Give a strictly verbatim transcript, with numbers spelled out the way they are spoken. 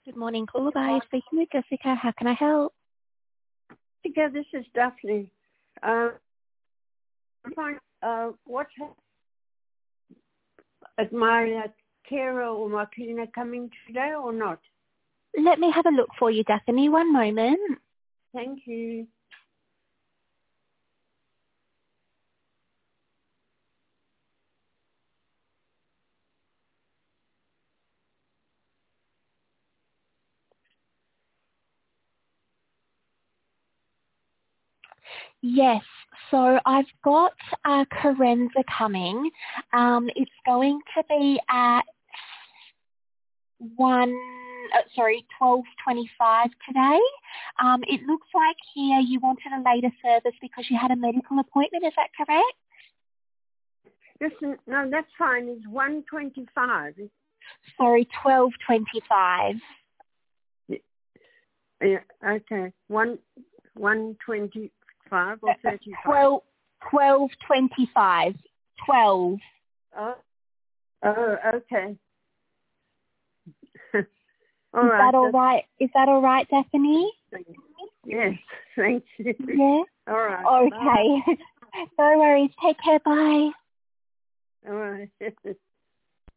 Good morning, caller by speaking with Jessica. How can I help? Yeah, this is Daphne. Uh, fine. Uh, what's is my uh, carer or my cleaner coming today or not? Let me have a look for you, Daphne. One moment. Thank you. Yes, so I've got uh, Carenza coming. Um, it's going to be at one. Uh, sorry, twelve twenty-five today. Um, it looks like here you wanted a later service because you had a medical appointment. Is that correct? Listen, no, that's fine. It's one twenty-five. Sorry, twelve twenty-five. Yeah, okay. One one twenty-five or thirty-five. Twelve twelve twenty-five. Twelve. Oh, oh, okay. all Is right. that all right? Is that all right, Daphne? Yes, thank you. Yeah. All right. Okay. No worries. Take care. Bye. Bye. All right.